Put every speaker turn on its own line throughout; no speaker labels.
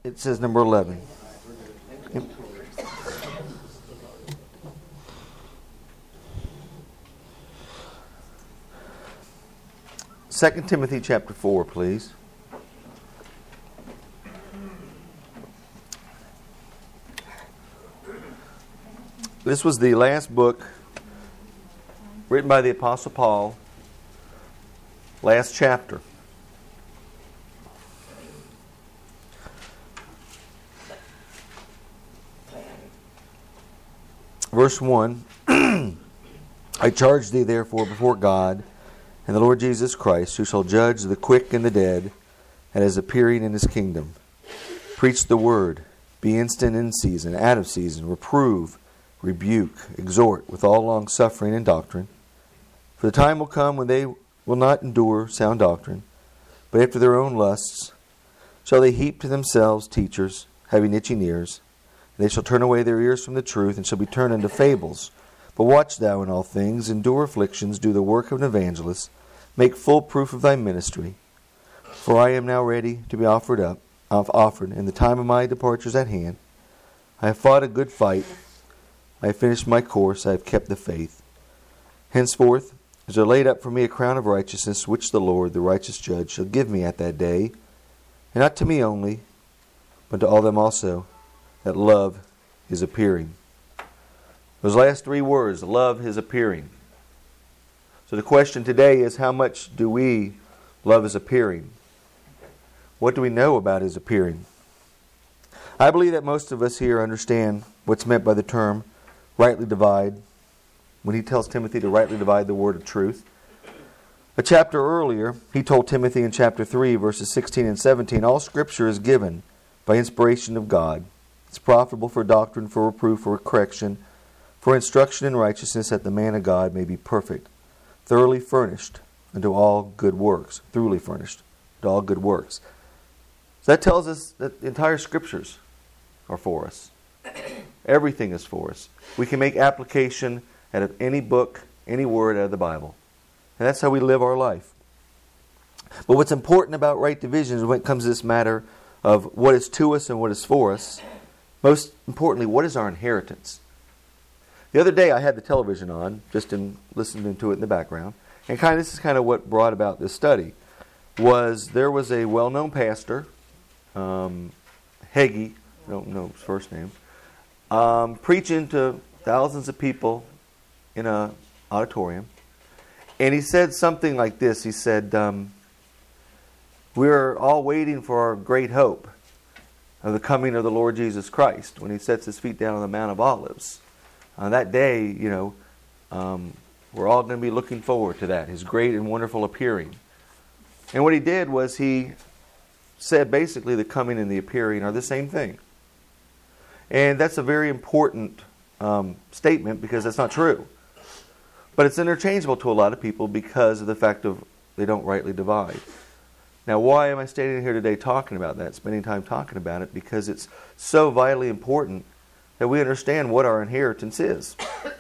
it says number 11. Yep. 2 Timothy chapter 4, please. This was the last book written by the Apostle Paul, last chapter. Verse 1, I charge thee therefore before God and the Lord Jesus Christ, who shall judge the quick and the dead, at his appearing in his kingdom. Preach the word, be instant in season, out of season, reprove, rebuke, exhort with all longsuffering and doctrine. For the time will come when they will not endure sound doctrine, but after their own lusts shall they heap to themselves teachers, having itching ears. And they shall turn away their ears from the truth, and shall be turned into fables. But watch thou in all things, endure afflictions, do the work of an evangelist, make full proof of thy ministry. For I am now ready to be offered, and the time of my departure is at hand. I have fought a good fight, I have finished my course, I have kept the faith. Henceforth is there laid up for me a crown of righteousness, which the Lord, the righteous judge, shall give me at that day, and not to me only, but to all them also that love his appearing. Those last three words, love his appearing. So the question today is, how much do we love his appearing? What do we know about his appearing? I believe that most of us here understand what's meant by the term rightly divide, when he tells Timothy to rightly divide the word of truth. A chapter earlier, he told Timothy in chapter 3, verses 16 and 17, all Scripture is given by inspiration of God. It's profitable for doctrine, for reproof, for correction, for instruction in righteousness, that the man of God may be perfect, thoroughly furnished unto all good works. Thoroughly furnished unto all good works. So that tells us that the entire Scriptures are for us. Everything is for us. We can make application out of any book, any word out of the Bible. And that's how we live our life. But what's important about right division is when it comes to this matter of what is to us and what is for us, most importantly, what is our inheritance? The other day I had the television on, just in listening to it in the background, and this is kind of what brought about this study. There was a well-known pastor, Hagee, I don't know his first name, preaching to thousands of people in an auditorium, and he said something like this. He said, we're all waiting for our great hope of the coming of the Lord Jesus Christ when he sets his feet down on the Mount of Olives. On that day, we're all going to be looking forward to that, his great and wonderful appearing. And what he did was he said basically the coming and the appearing are the same thing. And that's a very important statement, because that's not true. But it's interchangeable to a lot of people because of the fact of they don't rightly divide. Now, why am I standing here today talking about that, spending time talking about it? Because it's so vitally important that we understand what our inheritance is.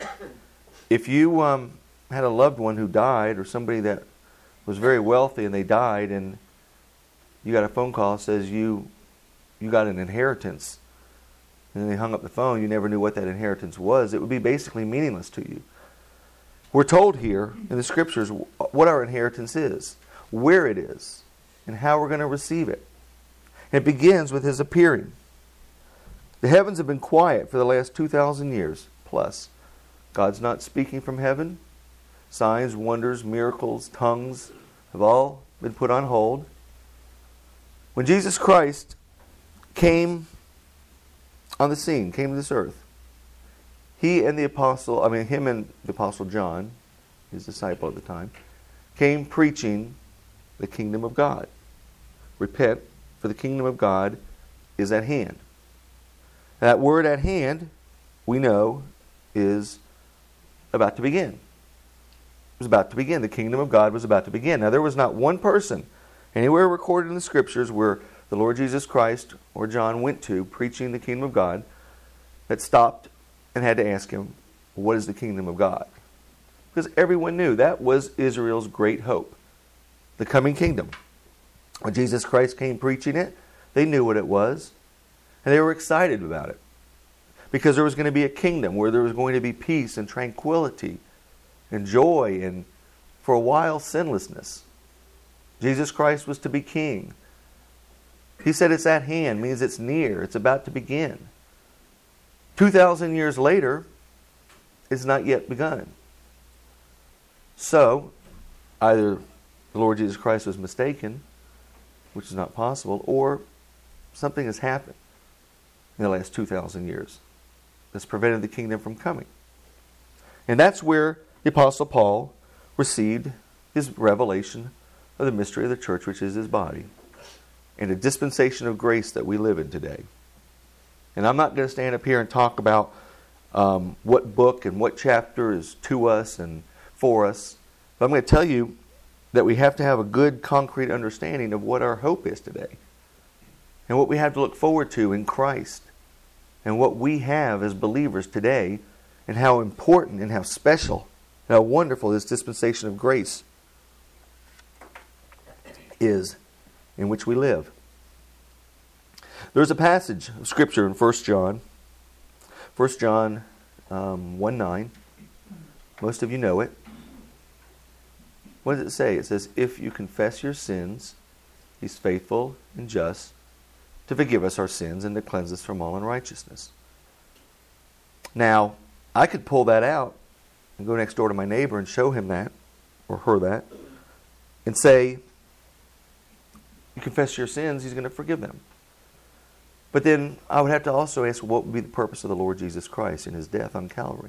If you had a loved one who died, or somebody that was very wealthy and they died, and you got a phone call that says you got an inheritance, and then they hung up the phone, you never knew what that inheritance was, it would be basically meaningless to you. We're told here in the Scriptures what our inheritance is, where it is, and how we're going to receive it. And it begins with his appearing. The heavens have been quiet for the last 2,000 years plus. God's not speaking from heaven. Signs, wonders, miracles, tongues have all been put on hold. When Jesus Christ came on the scene, came to this earth, him and the Apostle John, his disciple at the time, came preaching the kingdom of God. Repent, for the kingdom of God is at hand. That word at hand, we know, is about to begin. It was about to begin. The kingdom of God was about to begin. Now, there was not one person anywhere recorded in the Scriptures where the Lord Jesus Christ or John went to preaching the kingdom of God that stopped and had to ask him, what is the kingdom of God? Because everyone knew that was Israel's great hope, the coming kingdom. When Jesus Christ came preaching it, they knew what it was. And they were excited about it. Because there was going to be a kingdom where there was going to be peace and tranquility and joy and, for a while, sinlessness. Jesus Christ was to be king. He said it's at hand, means it's near, it's about to begin. 2,000 years later, it's not yet begun. So, either the Lord Jesus Christ was mistaken, which is not possible, or something has happened in the last 2,000 years that's prevented the kingdom from coming. And that's where the Apostle Paul received his revelation of the mystery of the church, which is his body, and a dispensation of grace that we live in today. And I'm not going to stand up here and talk about what book and what chapter is to us and for us, but I'm going to tell you that we have to have a good, concrete understanding of what our hope is today, and what we have to look forward to in Christ, and what we have as believers today, and how important and how special and how wonderful this dispensation of grace is in which we live. There's a passage of Scripture in 1 John. 1 John 1:9. Most of you know it. What does it say? It says, if you confess your sins, He's faithful and just to forgive us our sins and to cleanse us from all unrighteousness. Now, I could pull that out and go next door to my neighbor and show him that, or her that, and say, you confess your sins, He's going to forgive them. But then I would have to also ask, what would be the purpose of the Lord Jesus Christ in His death on Calvary?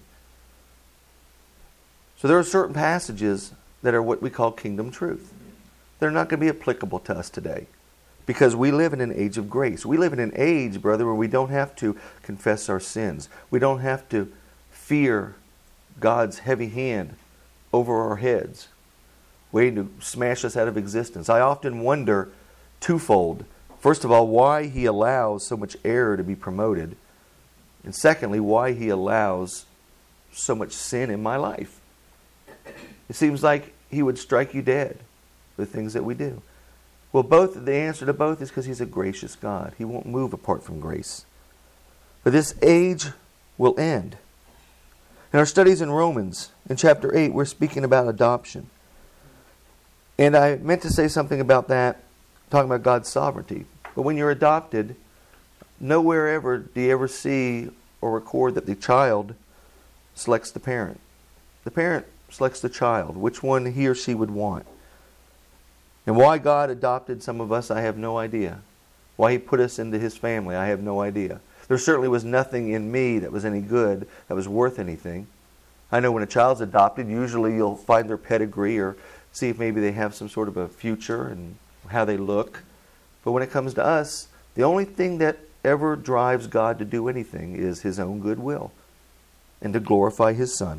So there are certain passages that are what we call kingdom truth. They're not going to be applicable to us today, because we live in an age of grace. We live in an age, brother, where we don't have to confess our sins. We don't have to fear God's heavy hand over our heads, waiting to smash us out of existence. I often wonder twofold. First of all, why He allows so much error to be promoted. And secondly, why He allows so much sin in my life. It seems like He would strike you dead with things that we do. Well, the answer to both is because He's a gracious God. He won't move apart from grace. But this age will end. In our studies in Romans, in chapter 8, we're speaking about adoption. And I meant to say something about that, talking about God's sovereignty. But when you're adopted, nowhere ever do you ever see or record that the child selects the parent. The parent selects the child, which one he or she would want. And why God adopted some of us, I have no idea. Why He put us into His family, I have no idea. There certainly was nothing in me that was any good, that was worth anything. I know when a child's adopted, usually you'll find their pedigree or see if maybe they have some sort of a future and how they look. But when it comes to us, the only thing that ever drives God to do anything is His own goodwill and to glorify His Son.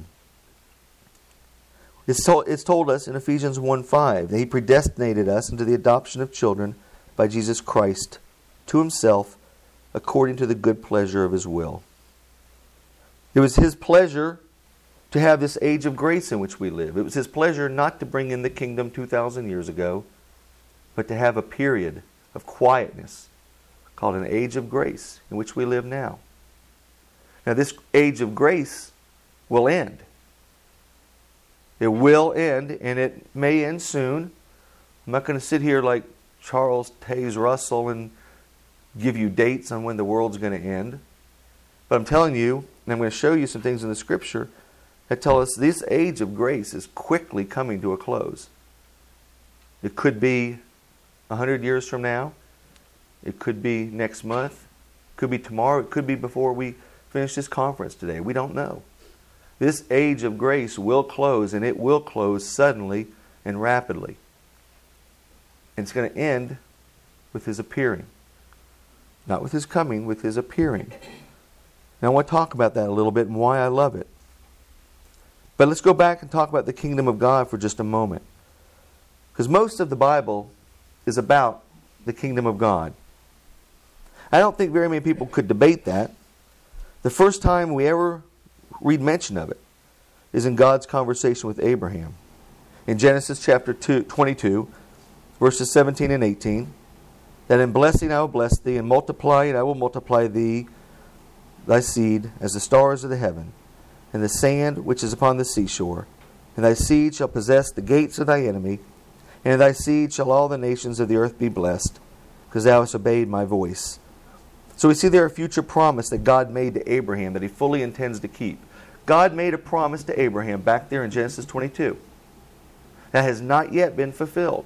It's told us in Ephesians 1:5 that He predestinated us into the adoption of children by Jesus Christ to Himself according to the good pleasure of His will. It was His pleasure to have this age of grace in which we live. It was His pleasure not to bring in the kingdom 2,000 years ago, but to have a period of quietness called an age of grace in which we live now. Now this age of grace will end. It will end, and it may end soon. I'm not going to sit here like Charles Taze Russell and give you dates on when the world's going to end. But I'm telling you, and I'm going to show you some things in the Scripture that tell us this age of grace is quickly coming to a close. It could be 100 years from now. It could be next month. It could be tomorrow. It could be before we finish this conference today. We don't know. This age of grace will close, and it will close suddenly and rapidly. And it's going to end with His appearing. Not with His coming, with His appearing. Now I want to talk about that a little bit and why I love it. But let's go back and talk about the kingdom of God for just a moment. Because most of the Bible is about the kingdom of God. I don't think very many people could debate that. The first time we ever read mention of it is in God's conversation with Abraham. In Genesis chapter 22, verses 17 and 18, that in blessing I will bless thee, and multiplying I will multiply thee, thy seed, as the stars of the heaven, and the sand which is upon the seashore. And thy seed shall possess the gates of thy enemy, and in thy seed shall all the nations of the earth be blessed, because thou hast obeyed my voice. So we see there a future promise that God made to Abraham that he fully intends to keep. God made a promise to Abraham back there in Genesis 22 that has not yet been fulfilled.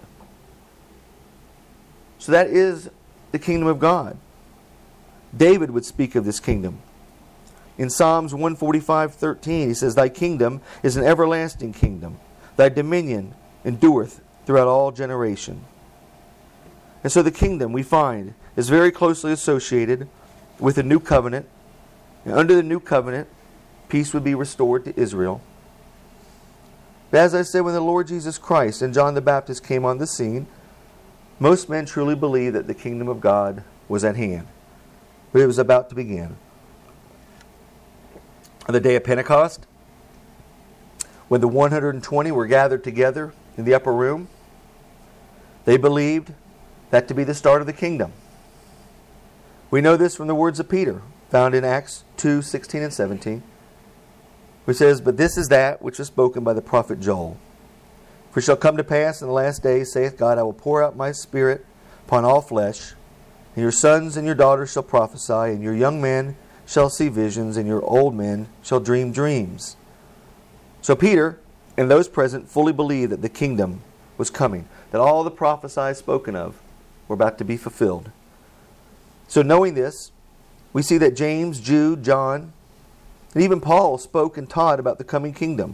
So that is the kingdom of God. David would speak of this kingdom. In Psalms 145:13, he says, Thy kingdom is an everlasting kingdom. Thy dominion endureth throughout all generation. And so the kingdom, we find, is very closely associated with the new covenant. And under the new covenant, peace would be restored to Israel. But as I said, when the Lord Jesus Christ and John the Baptist came on the scene, most men truly believed that the kingdom of God was at hand. But it was about to begin. On the day of Pentecost, when the 120 were gathered together in the upper room, they believed that to be the start of the kingdom. We know this from the words of Peter, found in Acts 2:16 and 17, which says, But this is that which was spoken by the prophet Joel. For it shall come to pass in the last days, saith God, I will pour out my Spirit upon all flesh, and your sons and your daughters shall prophesy, and your young men shall see visions, and your old men shall dream dreams. So Peter and those present fully believed that the kingdom was coming, that all the prophecies spoken of were about to be fulfilled. So knowing this, we see that James, Jude, John, and even Paul spoke and taught about the coming kingdom.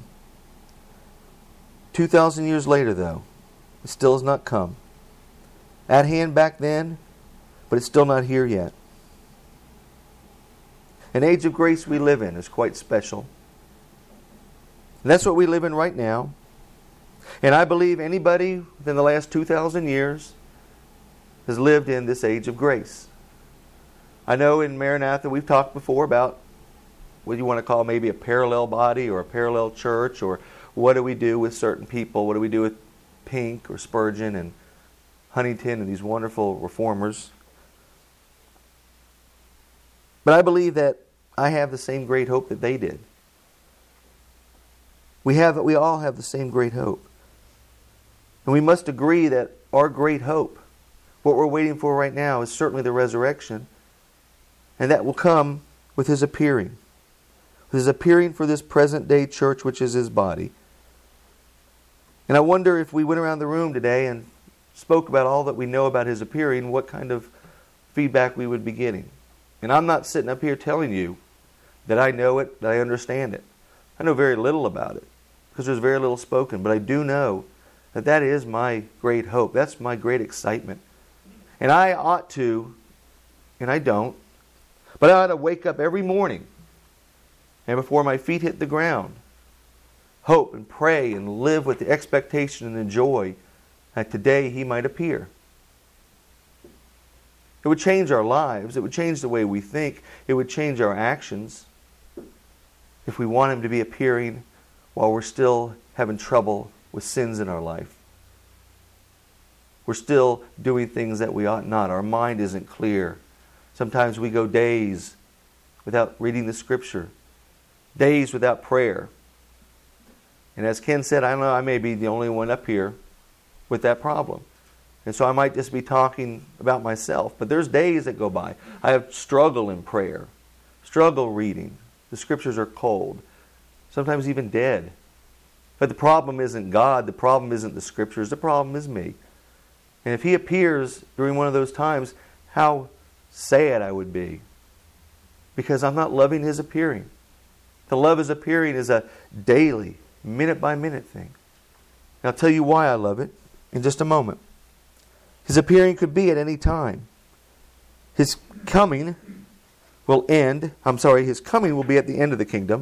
2,000 years later, though, it still has not come. At hand back then, but it's still not here yet. An age of grace we live in is quite special. And that's what we live in right now. And I believe anybody within the last 2,000 years has lived in this age of grace. I know in Maranatha we've talked before about what you want to call maybe a parallel body or a parallel church, or what do we do with certain people? What do we do with Pink or Spurgeon and Huntington and these wonderful reformers? But I believe that I have the same great hope that they did. We all have the same great hope. And we must agree that our great hope, what we're waiting for right now, is certainly the resurrection. And that will come with His appearing. With His appearing for this present day church, which is His body. And I wonder if we went around the room today and spoke about all that we know about His appearing, what kind of feedback we would be getting. And I'm not sitting up here telling you that I know it, that I understand it. I know very little about it, because there's very little spoken. But I do know that that is my great hope. That's my great excitement. And I ought to, and I don't, but I ought to wake up every morning, and before my feet hit the ground, hope and pray and live with the expectation and the joy that today He might appear. It would change our lives. It would change the way we think. It would change our actions if we want Him to be appearing while we're still having trouble with sins in our life. We're still doing things that we ought not. Our mind isn't clear. Sometimes we go days without reading the Scripture, days without prayer. And as Ken said, I know I may be the only one up here with that problem. And so I might just be talking about myself. But there's days that go by. I have struggle in prayer, struggle reading. The Scriptures are cold, sometimes even dead. But the problem isn't God. The problem isn't the Scriptures. The problem is me. And if He appears during one of those times, how sad I would be. Because I'm not loving His appearing. To love His appearing is a daily, minute-by-minute thing. And I'll tell you why I love it in just a moment. His appearing could be at any time. His coming will His coming will be at the end of the kingdom.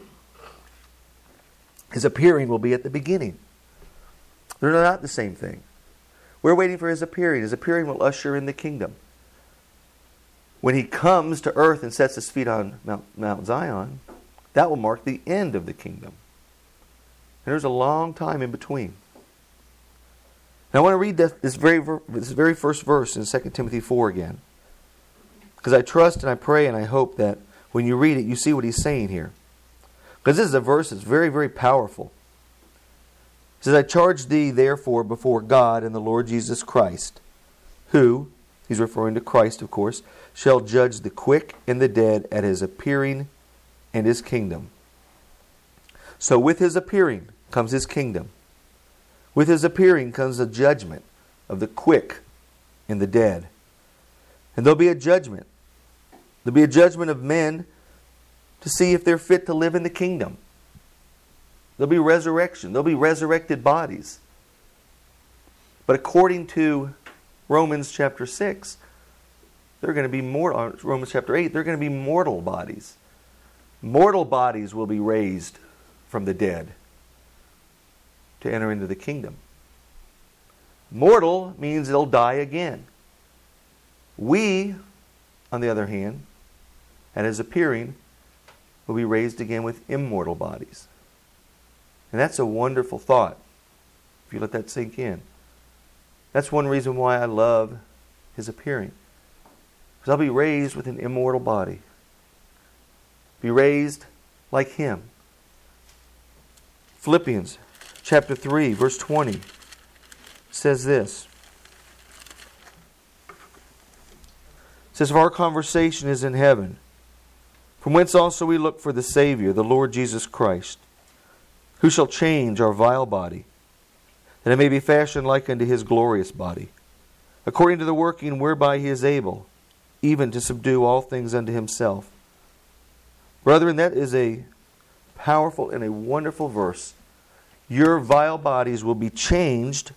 His appearing will be at the beginning. They're not the same thing. We're waiting for His appearing. His appearing will usher in the kingdom. When He comes to earth and sets His feet on Mount Zion, that will mark the end of the kingdom. And there's a long time in between. Now I want to read this very first verse in 2 Timothy 4 again. Because I trust and I pray and I hope that when you read it, you see what he's saying here. Because this is a verse that's very, very powerful. It says, I charge thee therefore before God and the Lord Jesus Christ, who, he's referring to Christ of course, shall judge the quick and the dead at his appearing and his kingdom. So with his appearing comes his kingdom. With his appearing comes the judgment of the quick and the dead. And there'll be a judgment. There'll be a judgment of men to see if they're fit to live in the kingdom. There'll be resurrection. There'll be resurrected bodies. But according to Romans chapter 6, they're going to be mortal. Romans chapter 8, they're going to be mortal bodies. Mortal bodies will be raised from the dead to enter into the kingdom. Mortal means they'll die again. We, on the other hand, at his appearing, will be raised again with immortal bodies. And that's a wonderful thought, if you let that sink in. That's one reason why I love his appearing. Because I'll be raised with an immortal body. Be raised like him. Philippians chapter 3, verse 20 says this. It says, for our conversation is in heaven, from whence also we look for the Savior, the Lord Jesus Christ, who shall change our vile body, that it may be fashioned like unto his glorious body, according to the working whereby he is able, even to subdue all things unto himself. Brethren, that is a powerful and a wonderful verse. Your vile bodies will be changed,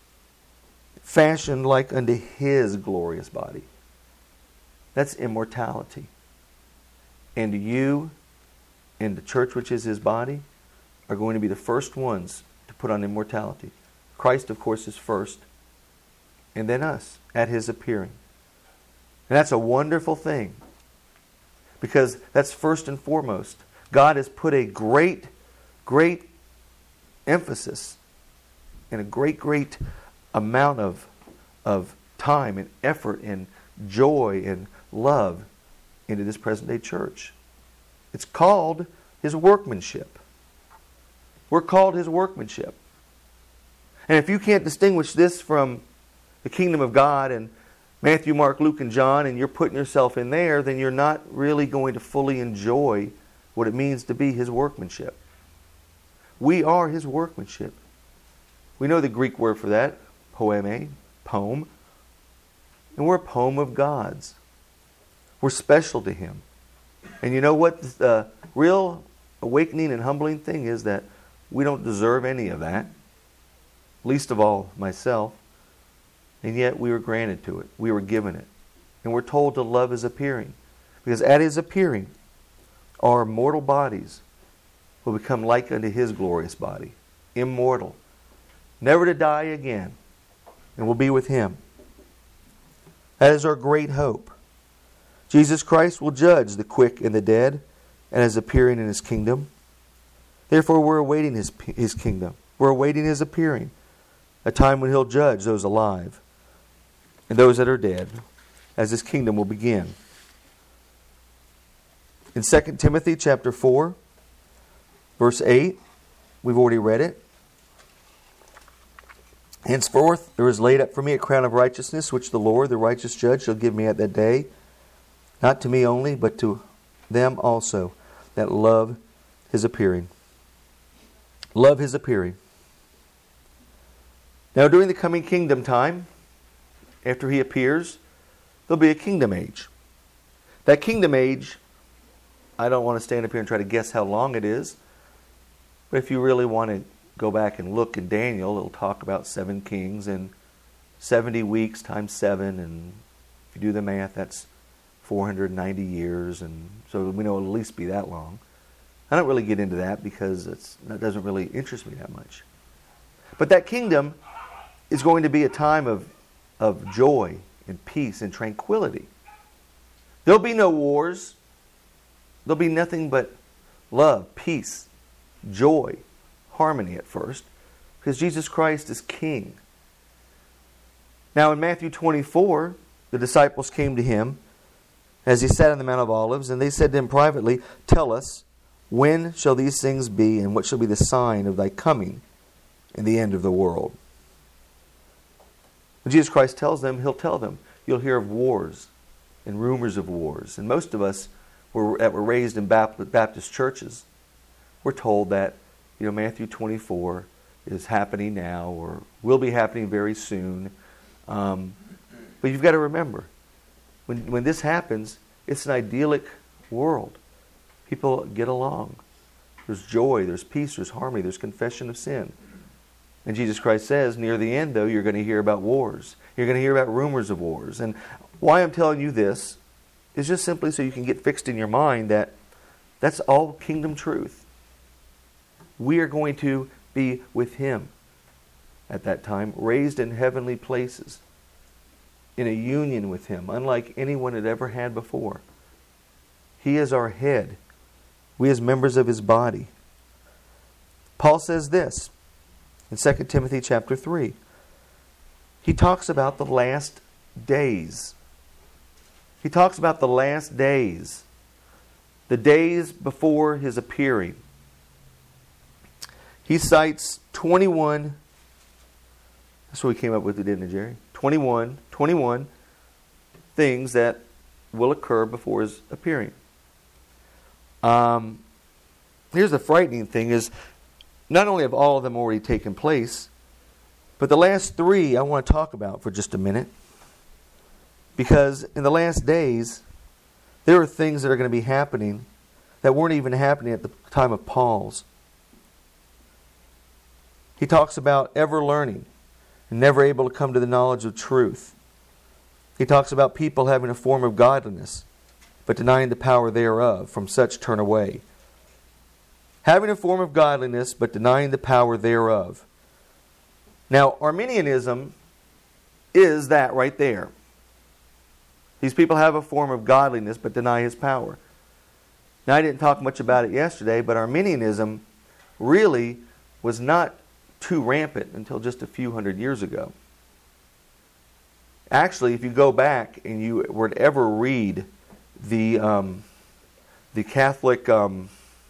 fashioned like unto his glorious body. That's immortality. And you and the church, which is his body, are going to be the first ones to put on immortality. Christ, of course, is first, and then us at his appearing. And that's a wonderful thing, because that's first and foremost. God has put a great, great emphasis and a great, great amount of time and effort and joy and love into this present day church. It's called his workmanship. We're called his workmanship. And if you can't distinguish this from the kingdom of God and Matthew, Mark, Luke, and John, and you're putting yourself in there, then you're not really going to fully enjoy what it means to be his workmanship. We are his workmanship. We know the Greek word for that, poeme, poem. And we're a poem of God's. We're special to him. And you know what the real awakening and humbling thing is? That we don't deserve any of that. Least of all myself. And yet we were granted to it. We were given it. And we're told to love his appearing. Because at his appearing, our mortal bodies will become like unto his glorious body. Immortal. Never to die again. And we'll be with him. That is our great hope. Jesus Christ will judge the quick and the dead and his appearing in his kingdom. Therefore we're awaiting his kingdom. We're awaiting his appearing. A time when he'll judge those alive and those that are dead, as his kingdom will begin. In 2 Timothy chapter 4, verse 8, we've already read it. Henceforth there is laid up for me a crown of righteousness, which the Lord, the righteous judge, shall give me at that day, not to me only, but to them also that love his appearing. Love his appearing. Now during the coming kingdom time, after he appears, there'll be a kingdom age. That kingdom age, I don't want to stand up here and try to guess how long it is, but if you really want to go back and look in Daniel, it'll talk about 7 kings and 70 weeks times 7, and if you do the math, that's 490 years, and so we know it'll at least be that long. I don't really get into that because that doesn't really interest me that much. But that kingdom is going to be a time of joy and peace and tranquility. There'll be no wars. There'll be nothing but love, peace, joy, harmony at first, because Jesus Christ is King. Now in Matthew 24, the disciples came to him as he sat on the Mount of Olives, and they said to him privately, "Tell us, when shall these things be, and what shall be the sign of thy coming and the end of the world?" When Jesus Christ tells them, he'll tell them, you'll hear of wars and rumors of wars. And most of us that were raised in Baptist churches, we're told that Matthew 24 is happening now or will be happening very soon. But you've got to remember, when this happens, it's an idyllic world. People get along. There's joy, there's peace, there's harmony, there's confession of sin. And Jesus Christ says, near the end, though, you're going to hear about wars. You're going to hear about rumors of wars. And why I'm telling you this is just simply so you can get fixed in your mind that that's all kingdom truth. We are going to be with Him at that time, raised in heavenly places, in a union with Him, unlike anyone had ever had before. He is our head. We as members of His body. Paul says this in 2 Timothy chapter 3. He talks about the last days. He talks about the last days. The days before His appearing. He cites 21. That's what we came up with, didn't it, Jerry? 21 things that will occur before His appearing. Here's the frightening thing is, not only have all of them already taken place, but the last three I want to talk about for just a minute. Because in the last days, there are things that are going to be happening that weren't even happening at the time of Paul's. He talks about ever learning and never able to come to the knowledge of truth. He talks about people having a form of godliness, but denying the power thereof. From such turn away. Having a form of godliness, but denying the power thereof. Now, Arminianism is that right there. These people have a form of godliness, but deny His power. Now, I didn't talk much about it yesterday, but Arminianism really was not too rampant until just a few hundred years ago. Actually, if you go back and you were to ever read the Catholic, can't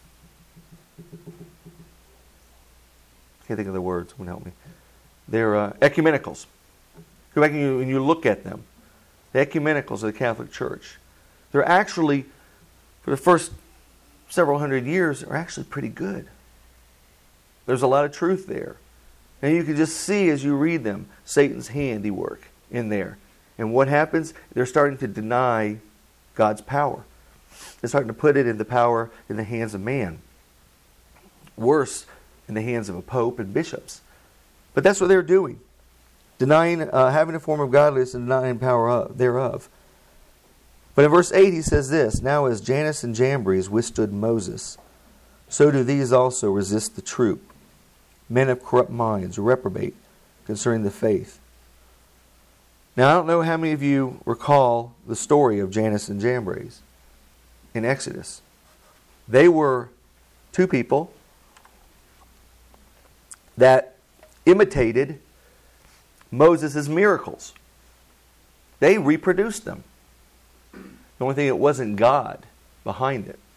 think of the words, someone help me. They're ecumenicals. Go back and you look at them. The ecumenicals of the Catholic Church. They're actually, for the first several hundred years, are actually pretty good. There's a lot of truth there. And you can just see as you read them, Satan's handiwork in there. And what happens? They're starting to deny God's power. They're starting to put it in the power in the hands of man. Worse, in the hands of a pope and bishops. But that's what they're doing. Denying, having a form of godliness and denying power thereof. But in verse 8 he says this, "Now as Jannes and Jambres withstood Moses, so do these also resist the troop. Men of corrupt minds, reprobate concerning the faith." Now I don't know how many of you recall the story of Jannes and Jambres in Exodus. They were two people that imitated Moses' miracles. They reproduced them. The only thing, it wasn't God behind it.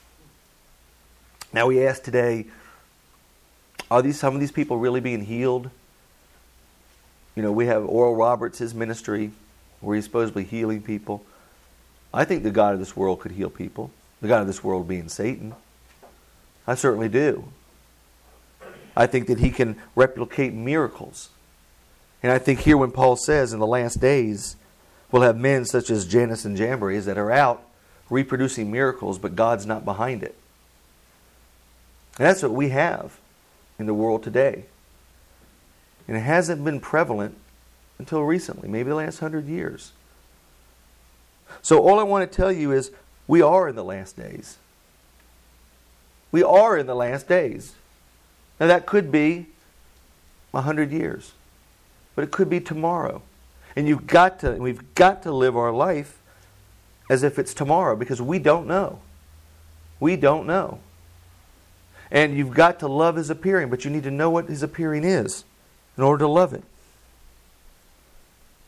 Now we ask today, are some of these people really being healed? We have Oral Roberts, his ministry, where he's supposedly healing people. I think the God of this world could heal people. The God of this world being Satan. I certainly do. I think that he can replicate miracles. And I think here when Paul says in the last days, we'll have men such as Jannes and Jambres that are out reproducing miracles, but God's not behind it. And that's what we have in the world today. And it hasn't been prevalent until recently, maybe the last 100 years. So all I want to tell you is we are in the last days. We are in the last days. Now that could be 100 years. But it could be tomorrow. And we've got to live our life as if it's tomorrow, because we don't know. We don't know. And you've got to love His appearing, but you need to know what His appearing is in order to love it.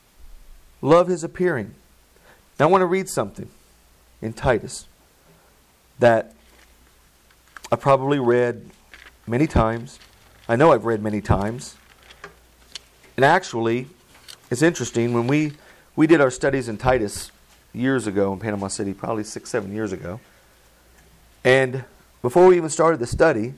love His appearing. Now I want to read something in Titus that I probably read many times. I know I've read many times. And actually, it's interesting, when we did our studies in Titus years ago in Panama City, probably 6-7 years ago. And before we even started the study,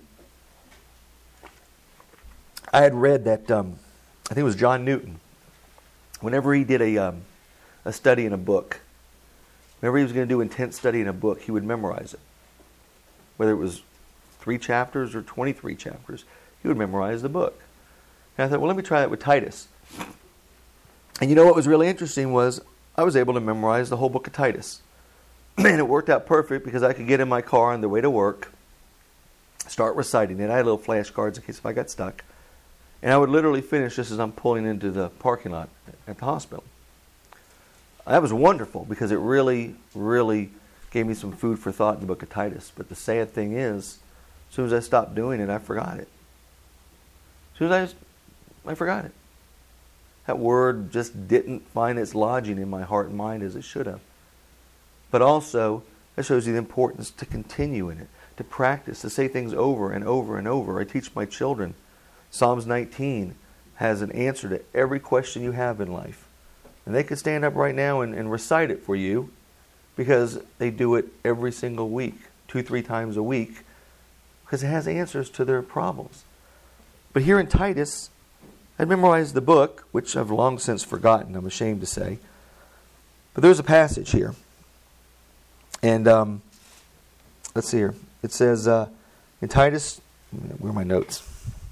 I had read that, I think it was John Newton, whenever he did a study in a book, whenever he was going to do intense study in a book, he would memorize it. Whether it was 3 chapters or 23 chapters, he would memorize the book. And I thought, well, let me try that with Titus. And you know what was really interesting was I was able to memorize the whole book of Titus. And it worked out perfect because I could get in my car on the way to work, start reciting it. I had little flashcards in case if I got stuck. And I would literally finish just as I'm pulling into the parking lot at the hospital. That was wonderful because it really, really gave me some food for thought in the book of Titus. But the sad thing is, as soon as I stopped doing it, I forgot it. As soon as I forgot it. That word just didn't find its lodging in my heart and mind as it should have. But also, that shows you the importance to continue in it, to practice, to say things over and over and over. I teach my children. Psalms 19 has an answer to every question you have in life. And they could stand up right now and recite it for you because they do it every single week, 2-3 times a week, because it has answers to their problems. But here in Titus, I memorized the book, which I've long since forgotten, I'm ashamed to say. But there's a passage here. And let's see here. It says in Titus, where are my notes?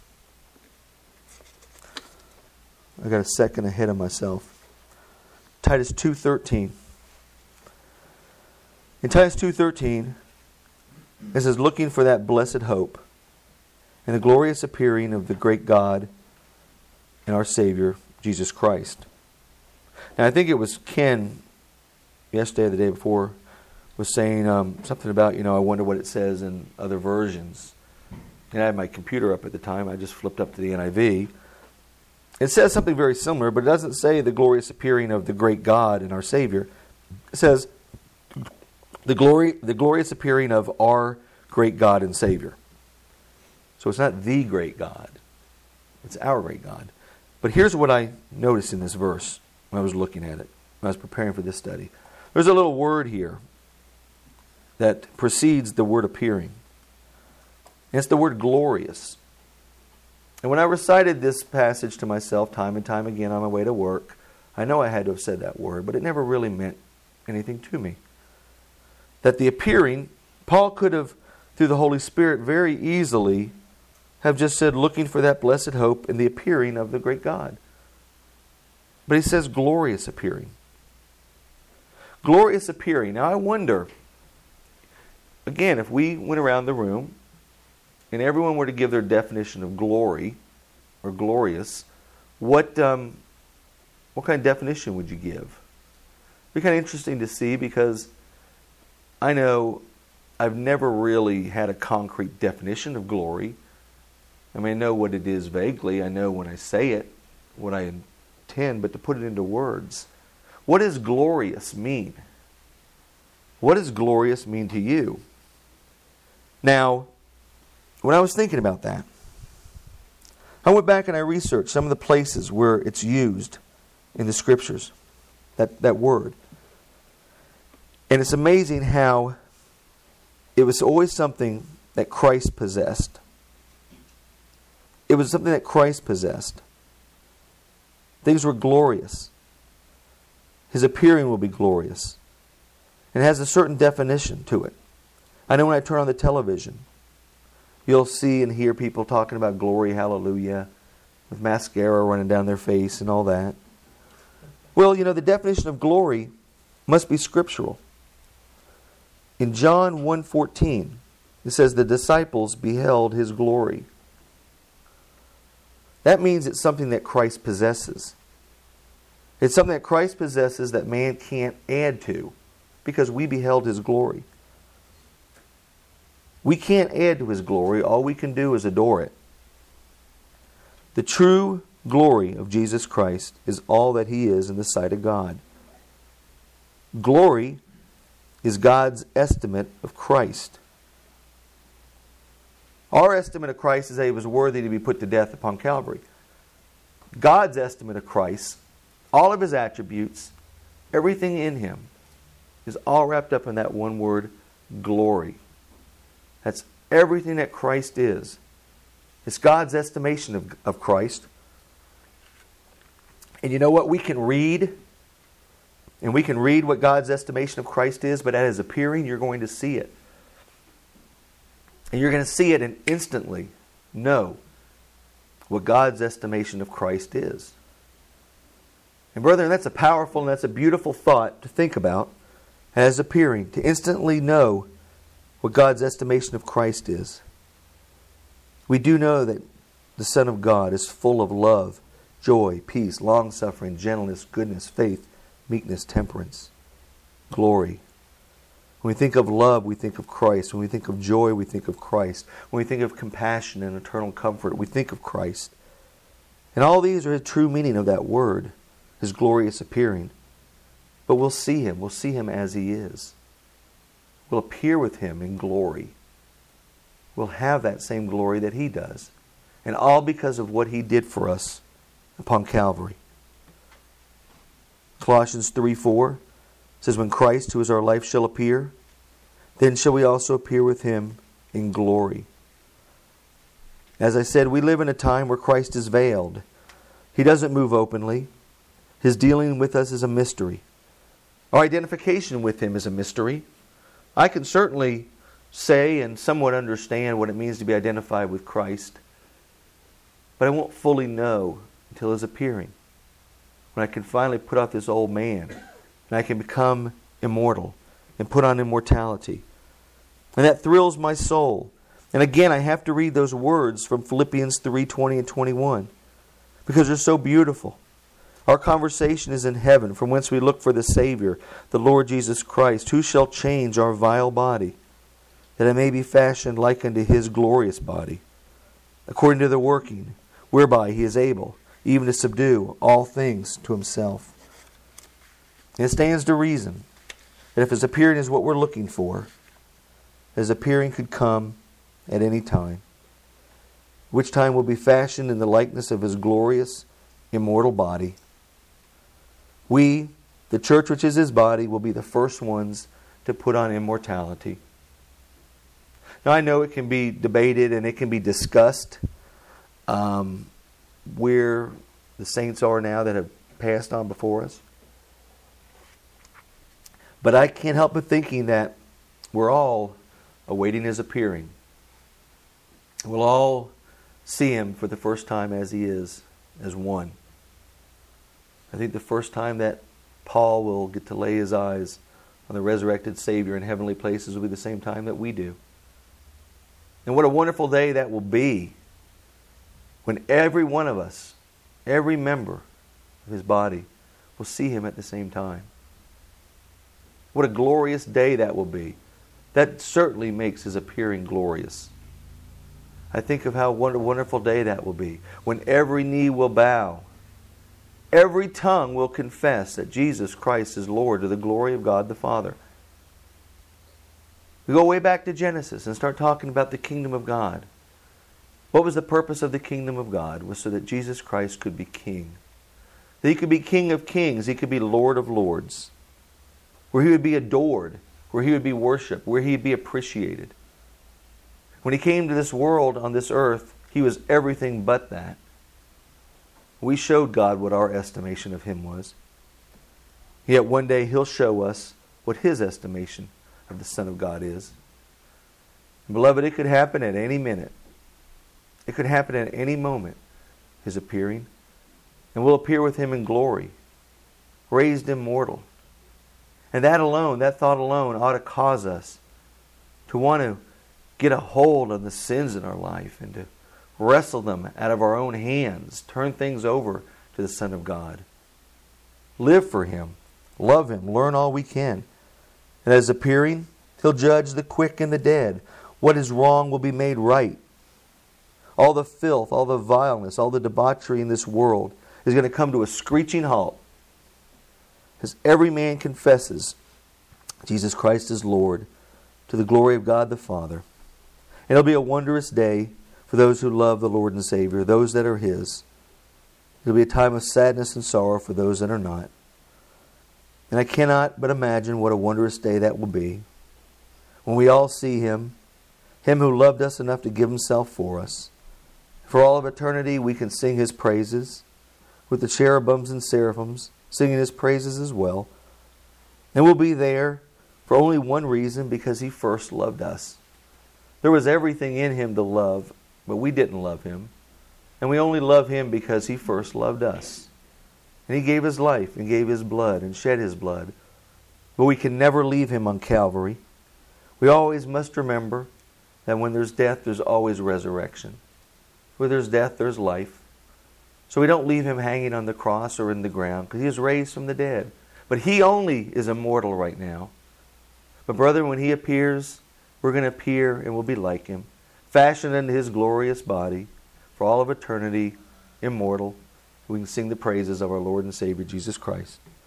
I got a second ahead of myself. Titus 2:13. In Titus 2:13, it says, looking for that blessed hope and the glorious appearing of the great God and our Savior, Jesus Christ. Now, I think it was Ken, yesterday or the day before, was saying something about, I wonder what it says in other versions. And I had my computer up at the time. I just flipped up to the NIV. It says something very similar, but it doesn't say the glorious appearing of the great God and our Savior. It says the glorious appearing of our great God and Savior. So it's not the great God. It's our great God. But here's what I noticed in this verse when I was looking at it, when I was preparing for this study. There's a little word here that precedes the word appearing. And it's the word glorious. And when I recited this passage to myself time and time again on my way to work, I know I had to have said that word, but it never really meant anything to me. That the appearing, Paul could have, through the Holy Spirit, very easily have just said, looking for that blessed hope and the appearing of the great God. But he says glorious appearing. Glorious appearing. Now I wonder, again, if we went around the room and everyone were to give their definition of glory or glorious, what kind of definition would you give? It'd be kind of interesting to see because I know I've never really had a concrete definition of glory. I mean, I know what it is vaguely. I know when I say it, what I intend, but to put it into words. What does glorious mean? What does glorious mean to you? Now, when I was thinking about that, I went back and I researched some of the places where it's used in the Scriptures, that word. And it's amazing how it was always something that Christ possessed. It was something that Christ possessed. Things were glorious. His appearing will be glorious. And it has a certain definition to it. I know when I turn on the television, you'll see and hear people talking about glory, hallelujah, with mascara running down their face and all that. Well, the definition of glory must be scriptural. In John 1:14, it says the disciples beheld His glory. That means it's something that Christ possesses. It's something that Christ possesses that man can't add to because we beheld His glory. We can't add to His glory. All we can do is adore it. The true glory of Jesus Christ is all that He is in the sight of God. Glory is God's estimate of Christ. Our estimate of Christ is that He was worthy to be put to death upon Calvary. God's estimate of Christ, all of His attributes, everything in Him, is all wrapped up in that one word, glory. That's everything that Christ is. It's God's estimation of Christ. And you know what? We can read, and we can read what God's estimation of Christ is, but at His appearing, you're going to see it. And you're going to see it and instantly know what God's estimation of Christ is. And brethren, that's a powerful and that's a beautiful thought to think about as appearing, to instantly know what God's estimation of Christ is. We do know that the Son of God is full of love, joy, peace, long-suffering, gentleness, goodness, faith, meekness, temperance, glory. When we think of love, we think of Christ. When we think of joy, we think of Christ. When we think of compassion and eternal comfort, we think of Christ. And all these are the true meaning of that word, His glorious appearing. But we'll see Him. We'll see Him as He is. We'll appear with Him in glory. We'll have that same glory that He does. And all because of what He did for us upon Calvary. Colossians 3:4 says, when Christ, who is our life, shall appear, then shall we also appear with Him in glory. As I said, we live in a time where Christ is veiled. He doesn't move openly. His dealing with us is a mystery. Our identification with Him is a mystery. I can certainly say and somewhat understand what it means to be identified with Christ, but I won't fully know until His appearing, when I can finally put off this old man, and I can become immortal and put on immortality. And that thrills my soul. And again, I have to read those words from Philippians 3:20 and 21, because they're so beautiful. Our conversation is in heaven, from whence we look for the Savior, the Lord Jesus Christ, who shall change our vile body, that it may be fashioned like unto His glorious body, according to the working whereby He is able even to subdue all things to Himself. And it stands to reason that if His appearing is what we're looking for, His appearing could come at any time, which time will be fashioned in the likeness of His glorious, immortal body. We, the church which is His body, will be the first ones to put on immortality. Now I know it can be debated and it can be discussed where the saints are now that have passed on before us. But I can't help but thinking that we're all awaiting His appearing. We'll all see Him for the first time as He is, as one. I think the first time that Paul will get to lay his eyes on the resurrected Savior in heavenly places will be the same time that we do. And what a wonderful day that will be when every one of us, every member of His body, will see Him at the same time. What a glorious day that will be. That certainly makes His appearing glorious. I think of how what a wonderful day that will be, when every knee will bow, every tongue will confess that Jesus Christ is Lord, to the glory of God the Father. We go way back to Genesis and start talking about the kingdom of God. What was the purpose of the kingdom of God? It was so that Jesus Christ could be king. That He could be King of kings. He could be Lord of lords. Where He would be adored. Where He would be worshipped. Where He would be appreciated. When He came to this world on this earth, He was everything but that. We showed God what our estimation of Him was. Yet one day He'll show us what His estimation of the Son of God is. And beloved, it could happen at any minute. It could happen at any moment, His appearing. And we'll appear with Him in glory, raised immortal. And that alone, that thought alone, ought to cause us to want to get a hold on the sins in our life and to wrestle them out of our own hands, turn things over to the Son of God. Live for Him, love Him, learn all we can. And as appearing, He'll judge the quick and the dead. What is wrong will be made right. All the filth, all the vileness, all the debauchery in this world is going to come to a screeching halt as every man confesses Jesus Christ is Lord, to the glory of God the Father. And it'll be a wondrous day for those who love the Lord and Savior, those that are His. It'll be a time of sadness and sorrow for those that are not. And I cannot but imagine what a wondrous day that will be, when we all see Him, Him who loved us enough to give Himself for us. For all of eternity we can sing His praises, with the cherubims and seraphims singing His praises as well. And we'll be there for only one reason, because He first loved us. There was everything in Him to love, but we didn't love Him. And we only love Him because He first loved us. And He gave His life and gave His blood and shed His blood. But we can never leave Him on Calvary. We always must remember that when there's death, there's always resurrection. Where there's death, there's life. So we don't leave Him hanging on the cross or in the ground, because He is raised from the dead. But He only is immortal right now. But brethren, when He appears, we're going to appear and we'll be like Him, fashioned into His glorious body, for all of eternity, immortal. We can sing the praises of our Lord and Savior, Jesus Christ.